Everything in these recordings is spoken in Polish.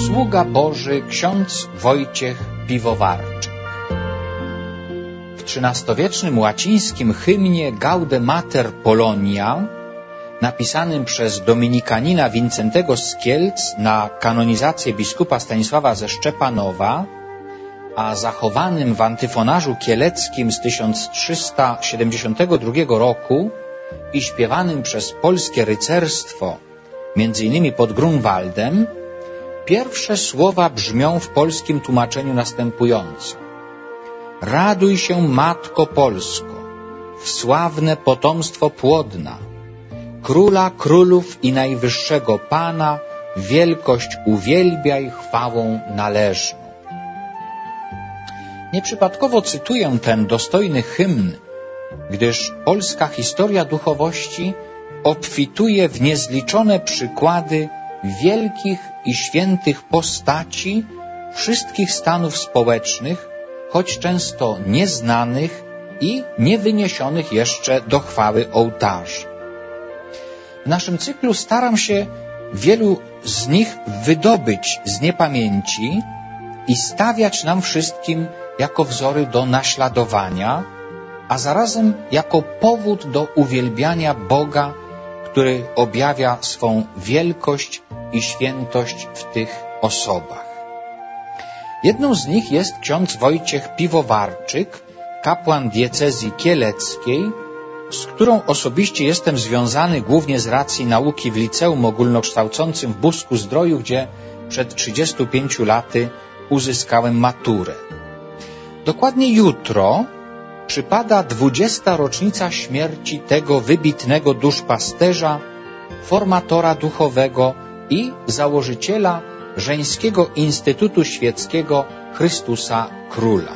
Sługa Boży ksiądz Wojciech Piwowarczyk. W XIII-wiecznym łacińskim hymnie Gaude Mater Polonia, napisanym przez dominikanina Wincentego z Kielc na kanonizację biskupa Stanisława ze Szczepanowa, a zachowanym w antyfonarzu kieleckim z 1372 roku i śpiewanym przez polskie rycerstwo, między innymi pod Grunwaldem, pierwsze słowa brzmią w polskim tłumaczeniu następująco. Raduj się, Matko Polsko, w sławne potomstwo płodna, Króla królów i najwyższego Pana, wielkość uwielbiaj chwałą należną. Nieprzypadkowo cytuję ten dostojny hymn, gdyż polska historia duchowości obfituje w niezliczone przykłady wielkich i świętych postaci wszystkich stanów społecznych, choć często nieznanych i niewyniesionych jeszcze do chwały ołtarzy. W naszym cyklu staram się wielu z nich wydobyć z niepamięci i stawiać nam wszystkim jako wzory do naśladowania, a zarazem jako powód do uwielbiania Boga, który objawia swą wielkość i świętość w tych osobach. Jedną z nich jest ksiądz Wojciech Piwowarczyk, kapłan diecezji kieleckiej, z którą osobiście jestem związany głównie z racji nauki w liceum ogólnokształcącym w Busku-Zdroju, gdzie przed 35 laty uzyskałem maturę. Dokładnie jutro przypada 20. rocznica śmierci tego wybitnego duszpasterza, formatora duchowego i założyciela Żeńskiego Instytutu Świeckiego Chrystusa Króla.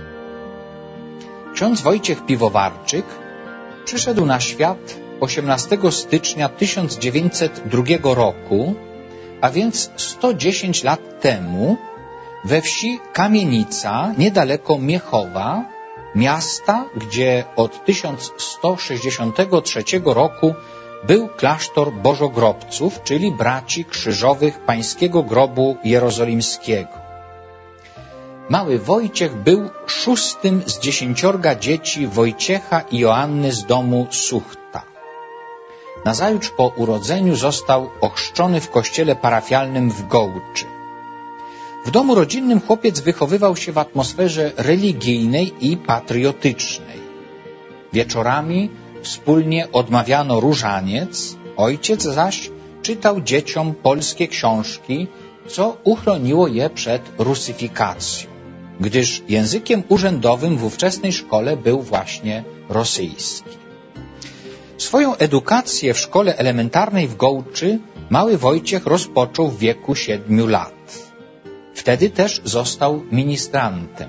Ksiądz Wojciech Piwowarczyk przyszedł na świat 18 stycznia 1902 roku, a więc 110 lat temu, we wsi Kamienica, niedaleko Miechowa, miasta, gdzie od 1163 roku był klasztor Bożogrobców, czyli braci krzyżowych Pańskiego Grobu Jerozolimskiego. Mały Wojciech był 6. z 10 dzieci Wojciecha i Joanny z domu Suchta. Nazajutrz po urodzeniu został ochrzczony w kościele parafialnym w Gołczy. W domu rodzinnym chłopiec wychowywał się w atmosferze religijnej i patriotycznej. Wieczorami wspólnie odmawiano różaniec, ojciec zaś czytał dzieciom polskie książki, co uchroniło je przed rusyfikacją, gdyż językiem urzędowym w ówczesnej szkole był właśnie rosyjski. Swoją edukację w szkole elementarnej w Gołczy mały Wojciech rozpoczął w wieku 7 lat. Wtedy też został ministrantem.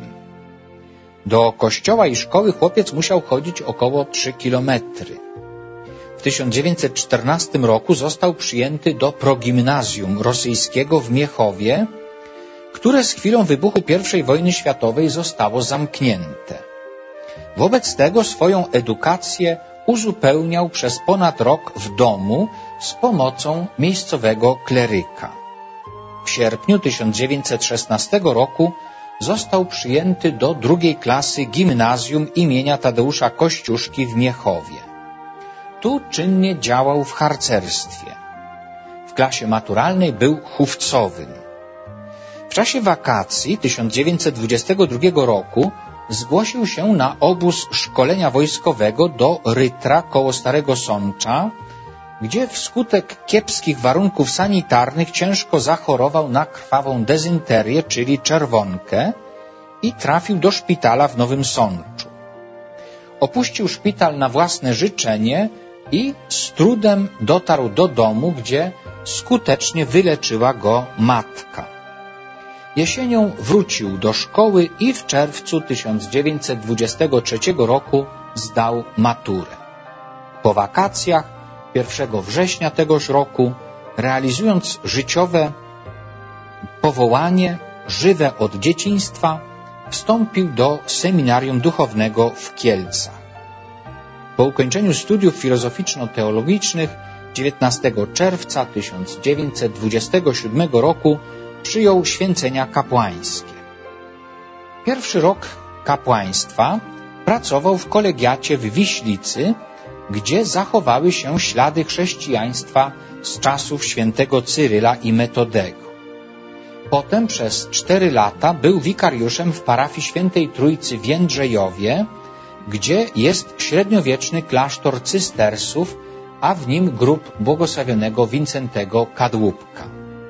Do kościoła i szkoły chłopiec musiał chodzić około 3 kilometry. W 1914 roku został przyjęty do progimnazjum rosyjskiego w Miechowie, które z chwilą wybuchu I wojny światowej zostało zamknięte. Wobec tego swoją edukację uzupełniał przez ponad rok w domu z pomocą miejscowego kleryka. W sierpniu 1916 roku został przyjęty do 2. klasy gimnazjum imienia Tadeusza Kościuszki w Miechowie. Tu czynnie działał w harcerstwie. W klasie maturalnej był chówcowym. W czasie wakacji 1922 roku zgłosił się na obóz szkolenia wojskowego do Rytra koło Starego Sącza, gdzie wskutek kiepskich warunków sanitarnych ciężko zachorował na krwawą dezynterię, czyli czerwonkę, i trafił do szpitala w Nowym Sączu. Opuścił szpital na własne życzenie i z trudem dotarł do domu, gdzie skutecznie wyleczyła go matka. Jesienią wrócił do szkoły i w czerwcu 1923 roku zdał maturę. Po wakacjach 1 września tegoż roku, realizując życiowe powołanie żywe od dzieciństwa, wstąpił do seminarium duchownego w Kielcach. Po ukończeniu studiów filozoficzno-teologicznych 19 czerwca 1927 roku przyjął święcenia kapłańskie. Pierwszy rok kapłaństwa pracował w kolegiacie w Wiślicy, gdzie zachowały się ślady chrześcijaństwa z czasów świętego Cyryla i Metodego. Potem przez 4 lata był wikariuszem w parafii Świętej Trójcy w Jędrzejowie, gdzie jest średniowieczny klasztor cystersów, a w nim grób błogosławionego Wincentego Kadłubka.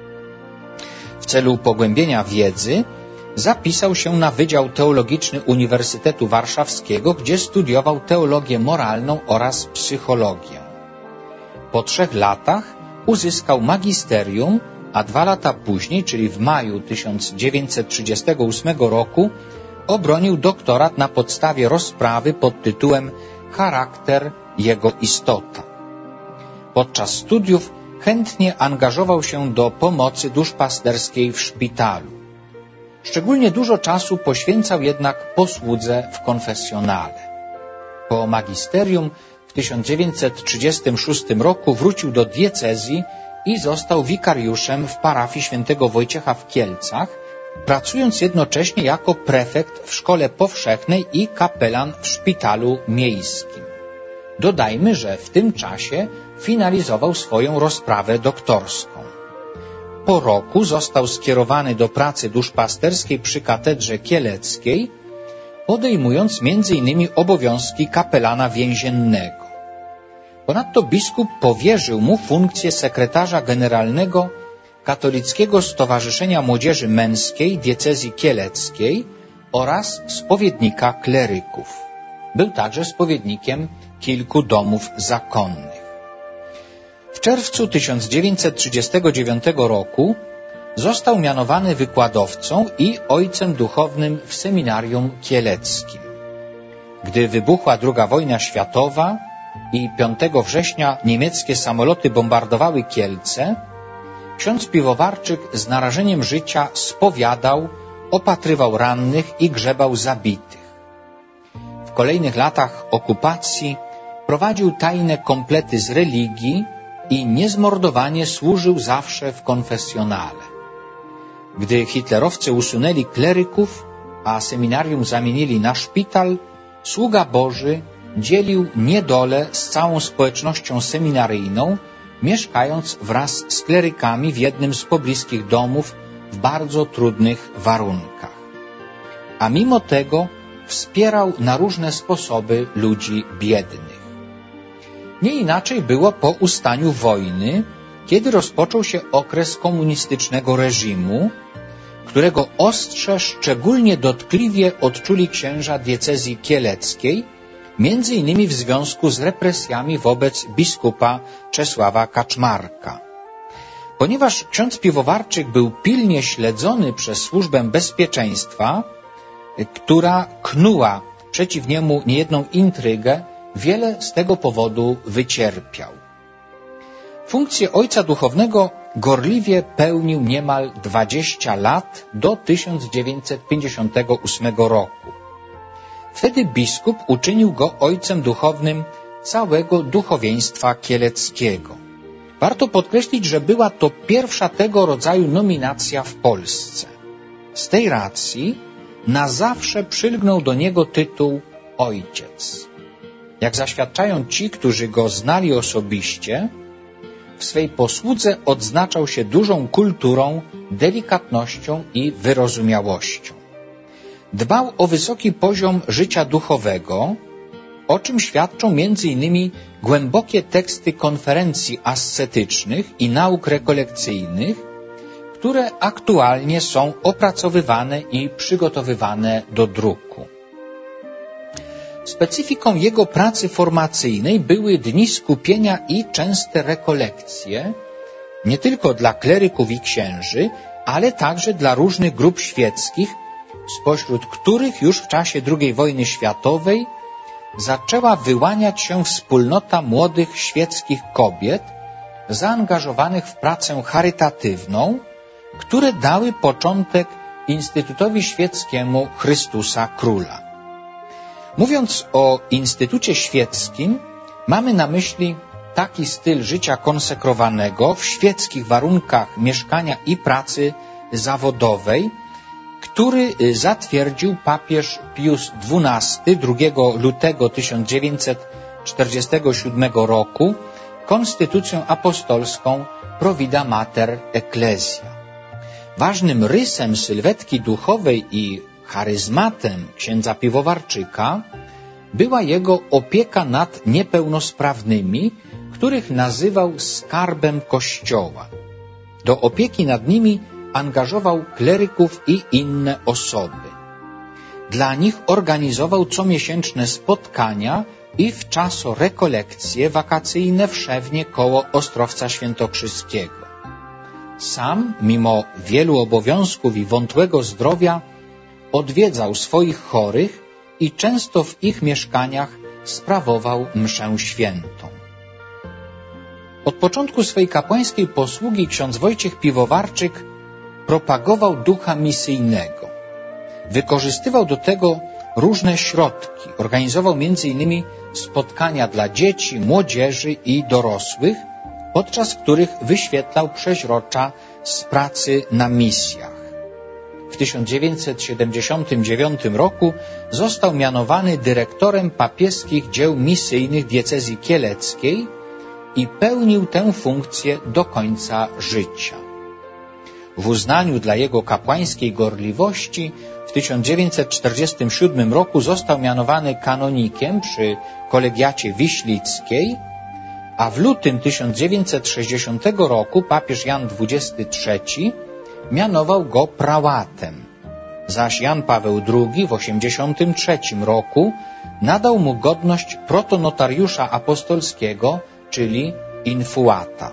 W celu pogłębienia wiedzy zapisał się na Wydział Teologiczny Uniwersytetu Warszawskiego, gdzie studiował teologię moralną oraz psychologię. Po 3 latach uzyskał magisterium, a 2 lata później, czyli w maju 1938 roku, obronił doktorat na podstawie rozprawy pod tytułem Charakter, jego istota. Podczas studiów chętnie angażował się do pomocy duszpasterskiej w szpitalu. Szczególnie dużo czasu poświęcał jednak posłudze w konfesjonale. Po magisterium w 1936 roku wrócił do diecezji i został wikariuszem w parafii Świętego Wojciecha w Kielcach, pracując jednocześnie jako prefekt w szkole powszechnej i kapelan w szpitalu miejskim. Dodajmy, że w tym czasie finalizował swoją rozprawę doktorską. Po roku został skierowany do pracy duszpasterskiej przy katedrze kieleckiej, podejmując m.in. obowiązki kapelana więziennego. Ponadto biskup powierzył mu funkcję sekretarza generalnego Katolickiego Stowarzyszenia Młodzieży Męskiej Diecezji Kieleckiej oraz spowiednika kleryków. Był także spowiednikiem kilku domów zakonnych. W czerwcu 1939 roku został mianowany wykładowcą i ojcem duchownym w seminarium kieleckim. Gdy wybuchła II wojna światowa i 5 września niemieckie samoloty bombardowały Kielce, ksiądz Piwowarczyk z narażeniem życia spowiadał, opatrywał rannych i grzebał zabitych. W kolejnych latach okupacji prowadził tajne komplety z religii i niezmordowanie służył zawsze w konfesjonale. Gdy hitlerowcy usunęli kleryków, a seminarium zamienili na szpital, sługa Boży dzielił niedolę z całą społecznością seminaryjną, mieszkając wraz z klerykami w jednym z pobliskich domów w bardzo trudnych warunkach. A mimo tego wspierał na różne sposoby ludzi biednych. Nie inaczej było po ustaniu wojny, kiedy rozpoczął się okres komunistycznego reżimu, którego ostrze szczególnie dotkliwie odczuli księża diecezji kieleckiej, między innymi w związku z represjami wobec biskupa Czesława Kaczmarka. Ponieważ ksiądz Piwowarczyk był pilnie śledzony przez służbę bezpieczeństwa, która knuła przeciw niemu niejedną intrygę, wiele z tego powodu wycierpiał. Funkcję ojca duchownego gorliwie pełnił niemal 20 lat do 1958 roku. Wtedy biskup uczynił go ojcem duchownym całego duchowieństwa kieleckiego. Warto podkreślić, że była to pierwsza tego rodzaju nominacja w Polsce. Z tej racji na zawsze przylgnął do niego tytuł ojciec. Jak zaświadczają ci, którzy go znali osobiście, w swej posłudze odznaczał się dużą kulturą, delikatnością i wyrozumiałością. Dbał o wysoki poziom życia duchowego, o czym świadczą m.in. głębokie teksty konferencji ascetycznych i nauk rekolekcyjnych, które aktualnie są opracowywane i przygotowywane do druku. Specyfiką jego pracy formacyjnej były dni skupienia i częste rekolekcje, nie tylko dla kleryków i księży, ale także dla różnych grup świeckich, spośród których już w czasie II wojny światowej zaczęła wyłaniać się wspólnota młodych świeckich kobiet zaangażowanych w pracę charytatywną, które dały początek Instytutowi Świeckiemu Chrystusa Króla. Mówiąc o Instytucie Świeckim, mamy na myśli taki styl życia konsekrowanego w świeckich warunkach mieszkania i pracy zawodowej, który zatwierdził papież Pius XII 2 lutego 1947 roku konstytucją apostolską Provida Mater Ecclesia. Ważnym rysem sylwetki duchowej i charyzmatem księdza Piwowarczyka była jego opieka nad niepełnosprawnymi, których nazywał skarbem Kościoła. Do opieki nad nimi angażował kleryków i inne osoby. Dla nich organizował comiesięczne spotkania i wczaso rekolekcje wakacyjne w Szewnie koło Ostrowca Świętokrzyskiego. Sam, mimo wielu obowiązków i wątłego zdrowia, odwiedzał swoich chorych i często w ich mieszkaniach sprawował mszę świętą. Od początku swej kapłańskiej posługi ksiądz Wojciech Piwowarczyk propagował ducha misyjnego. Wykorzystywał do tego różne środki. Organizował m.in. spotkania dla dzieci, młodzieży i dorosłych, podczas których wyświetlał przeźrocza z pracy na misjach. W 1979 roku został mianowany dyrektorem papieskich dzieł misyjnych diecezji kieleckiej i pełnił tę funkcję do końca życia. W uznaniu dla jego kapłańskiej gorliwości w 1947 roku został mianowany kanonikiem przy kolegiacie wiślickiej, a w lutym 1960 roku papież Jan XXIII mianował go prałatem, zaś Jan Paweł II w 1983 roku nadał mu godność protonotariusza apostolskiego, czyli infuata.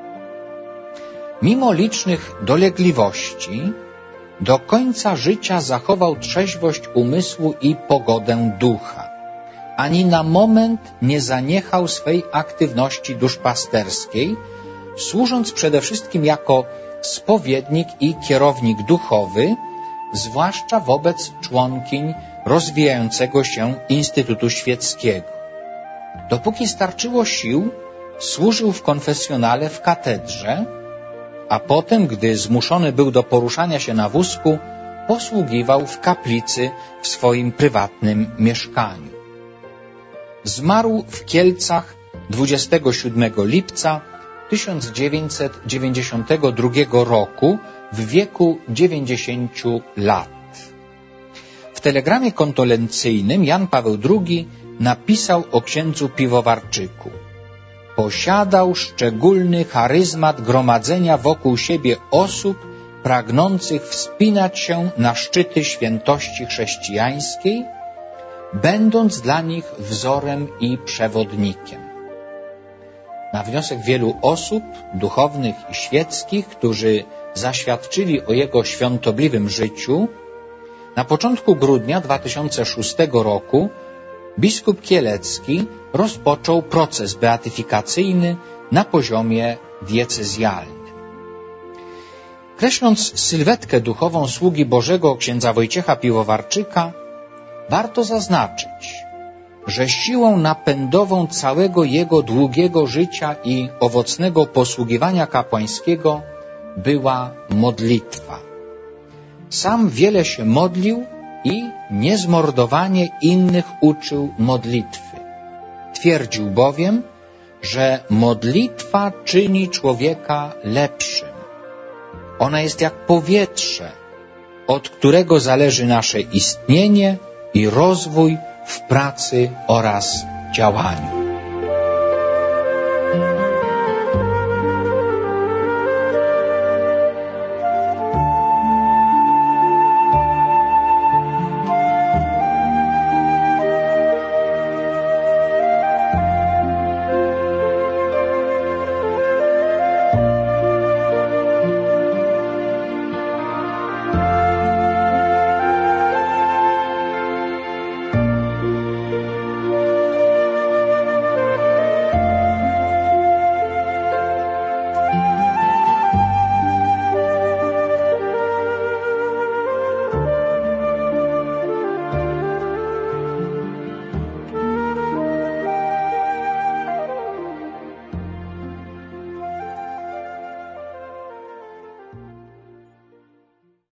Mimo licznych dolegliwości, do końca życia zachował trzeźwość umysłu i pogodę ducha. Ani na moment nie zaniechał swej aktywności duszpasterskiej, służąc przede wszystkim jako spowiednik i kierownik duchowy, zwłaszcza wobec członkiń rozwijającego się Instytutu Świeckiego. Dopóki starczyło sił, służył w konfesjonale w katedrze, a potem, gdy zmuszony był do poruszania się na wózku, posługiwał w kaplicy w swoim prywatnym mieszkaniu. Zmarł w Kielcach 27 lipca 1992 roku w wieku 90 lat. W telegramie kondolencyjnym Jan Paweł II napisał o księdzu Piwowarczyku: posiadał szczególny charyzmat gromadzenia wokół siebie osób pragnących wspinać się na szczyty świętości chrześcijańskiej, będąc dla nich wzorem i przewodnikiem. Na wniosek wielu osób, duchownych i świeckich, którzy zaświadczyli o jego świątobliwym życiu, na początku grudnia 2006 roku biskup Kielecki rozpoczął proces beatyfikacyjny na poziomie diecezjalnym. Kreśląc sylwetkę duchową sługi Bożego księdza Wojciecha Piwowarczyka, warto zaznaczyć, że siłą napędową całego jego długiego życia i owocnego posługiwania kapłańskiego była modlitwa. Sam wiele się modlił i niezmordowanie innych uczył modlitwy. Twierdził bowiem, że modlitwa czyni człowieka lepszym. Ona jest jak powietrze, od którego zależy nasze istnienie i rozwój w pracy oraz działaniu.